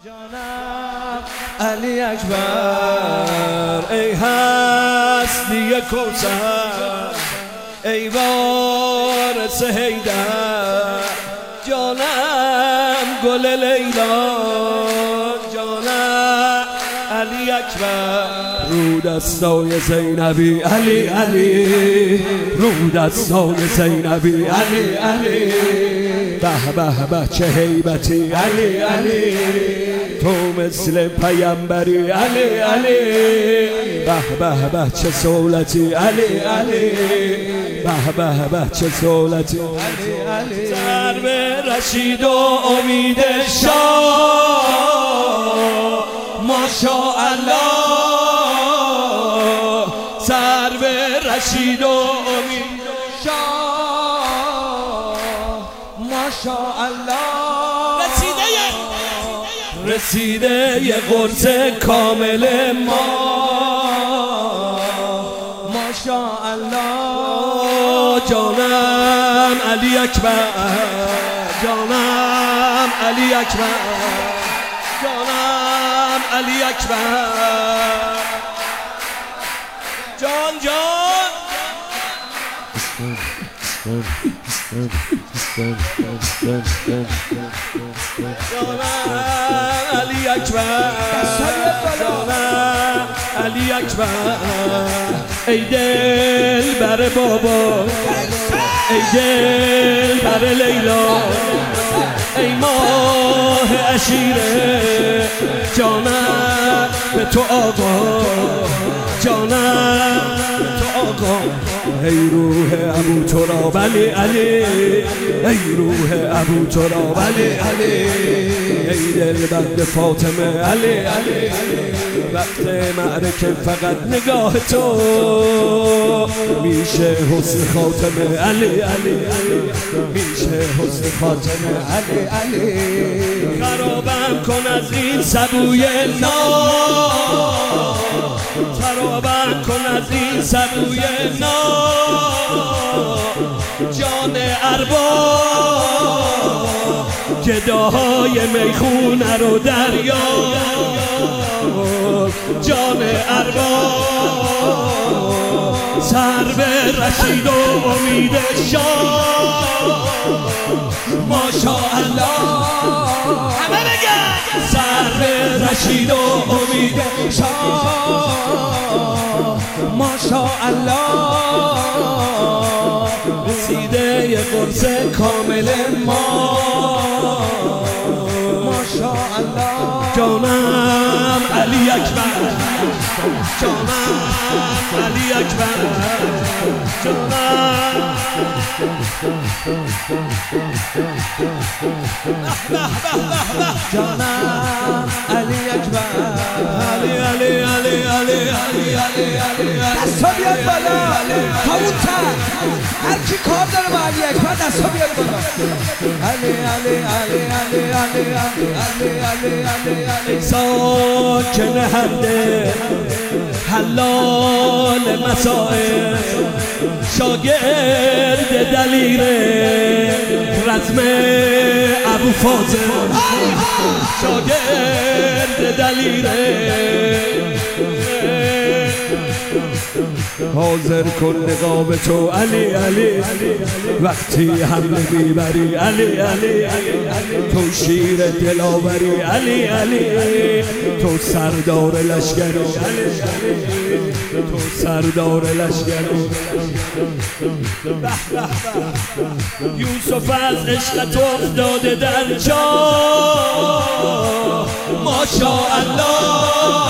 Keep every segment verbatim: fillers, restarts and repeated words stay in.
جانم علی اکبر ای هستی کوثر ای وارث حیدر جانم گل لیلا جانم علی اکبر رو دستای زینبی علی علی رو دستای زینبی علی علی به به به چه هیبتی علی علی تو مثل پیامبری علی علی به به به چه سولتی علی علی به به به چه سولتی علی علی ضرب رشید و امید شاه ماشاءالله ضرب رشید و امید شاه ماشاءالله رسیده یه قرص کامل ما ماشاءالله جانم علی اکبر جانم علی اکبر جانم علی اکبر جان جان جانم علی اکبر جانم علی اکبر ای دل بر بابا ای دل بر لیلا ای ماه عشیره جانم به تو آقا جانم به تو آقا ای روح ابو تراب علی علی ای روح ابو تراب علی علی ای دل بند فاطمه علی علی وقت معرکه فقط نگاه تو میشه حسن خاتمه علی علی میشه حسن خاتمه علی علی خرابم کن از این سبوی نام خرابم کن از این سبوی نام جان ارباب گداهای میخونه رو دریا جان ارباب سر به رشید و امید شاه ماشاءالله همه بگن سر به رشید و امید شاه ماشاءالله رسیده یه قرص کامل ما ماشاءالله جانم علی اکبر جانم علی اکبر جانم جانم علی اکبر علی علی علی علی علی علی علی دستا بیاد بالا کبوتر هر کی کار داره با علی اکبر دستا بیاد بالا علی علی علی علی علی علی علی علی علی ساکن هنده حلال مسائل شاگرد دلیر رزم ابو فاضل شاگرد دلیر حاضر کن نقاب تو علی علی وقتی حمله میبری علی علی تو شیر دلاوری علی علی تو سردار لشکری تو سردار لشکری یوسف از عشق تو افتاده در جا ماشاءالله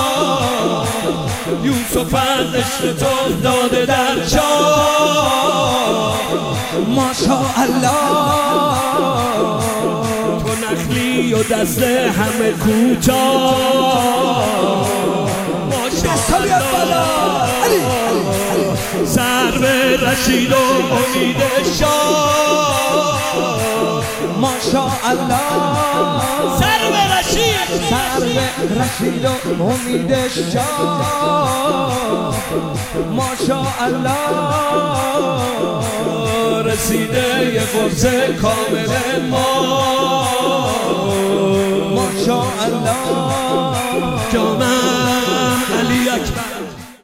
یوسف از عشق تو افتاده در جا ماشاءالله تو نخلی و دست همه کوتاه ماشاءالله سر به رشید و امید شاه ماشاءالله سر به رشید سر به رشید و امید شاه ماشاءالله رسیده یه قرص کامل ما ماشاءالله جامم